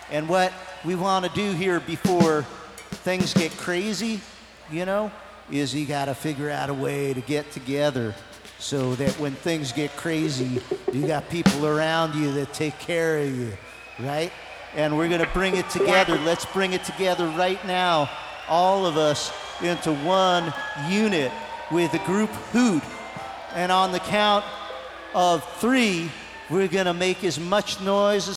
And what we want to do here before things get crazy, is you got to figure out a way to get together so that when things get crazy, you got people around you that take care of you, right? And we're going to bring it together. Let's bring it together right now, all of us into one unit with the group Hoot. And on the count of 3, we're going to make as much noise as